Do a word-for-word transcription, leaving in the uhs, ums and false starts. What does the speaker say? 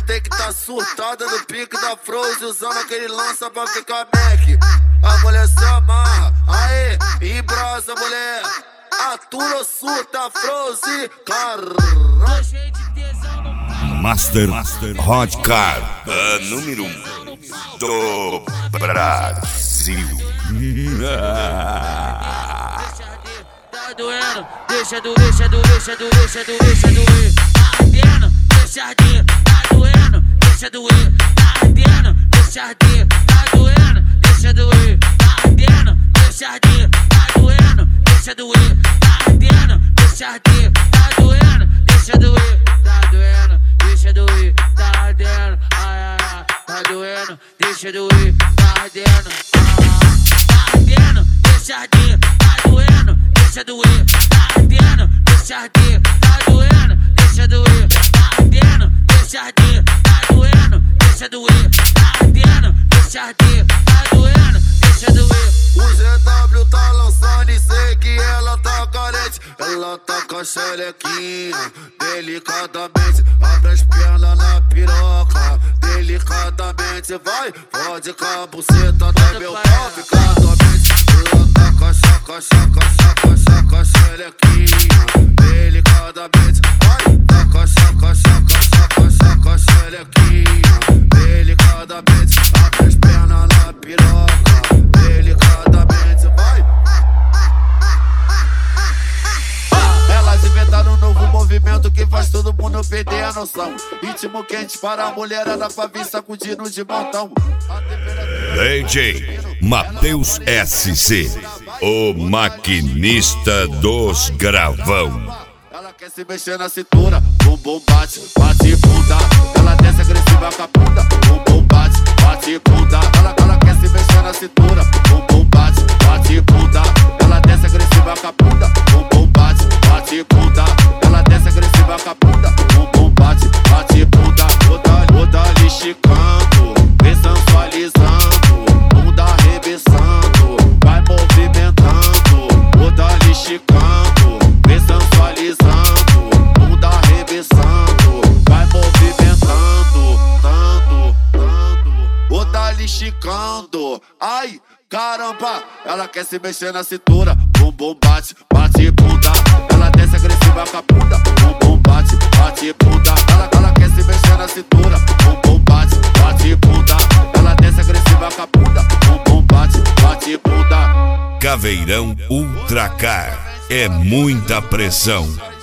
tem que tá surtada no pique da Froze, usando aquele lança pra ficar Mac. A mulher se amarra, aê, embrasa mulher. Atura, surta, Froze, caralho. Master, Master Hot Car, a número um do Brasil. Tá doendo, deixa doer, deixa doer, deixa doer, deixa doer, deixa doer. Tá ardendo, deixa arder, tá doendo, deixa doer. Tá ardendo, deixa arder, tá doendo, deixa doer. Tá ardendo, deixa arder, tá doendo, deixa doer. Tá ardendo, deixa arder, tá doendo, deixa doer. Tá doendo, deixa doer, tá ardendo, ai ai ai. Tá doendo, deixa doer, tá ardendo, tá ardendo, deixa arder, tá doendo, deixa doer, tá ardendo, deixa arder, tá doendo, deixa doer, tá ardendo, deixa arder, tá doendo, deixa doer, tá ardendo, deixa arder, tá doendo, deixa doer. O G W tá lançando e sei que ela tá carente. Ela tá com a xerequinha, delicadamente. Abre as pernas na piroca, delicadamente. Vai, pode com a buceta até meu pau ficar dormente. Ela tá com a chaca, chaca, chaca, chaca, xerequinha, delicadamente. Vai, tá com a chaca, chaca, chaca, chaca, xerequinha, delicadamente. Abre as pernas na piroca, delicadamente, vai. Elas inventaram um novo movimento que faz todo mundo perder a noção. Ritmo quente para a mulherada pra vir sacudindo de montão. D J Matheus S C, o maquinista dos gravão. Ela quer se mexer na cintura, bumbum bate, bate bunda. Ela desce agressiva com a bunda, bumbum bate, bate bunda. Ela, ela quer se mexer na cintura, bumbum bate, bate bunda. Ela desce agressiva com a bunda, bumbum bate, bate bunda. Ela desce agressiva com a bunda, bumbum bate, bate bunda. Toda, toda ali chicando, vem sensualizando, bunda arrebessando, vai movimentando. Toda ali chicando, vem sensualizando, bunda arrebessando, vai movimentando, tanto, tanto. Outra ali chicando, ai, caramba. Ela quer se mexer na cintura, bumbum bate, bate bunda. Ela desce agressiva com a bunda, bumbum bate, bate bunda. Ela, ela quer se mexer na cintura, bumbum bate, bate bunda. Ela desce agressiva com a bunda, bumbum bate, bate bunda. Caveirão Ultracar, é muita pressão.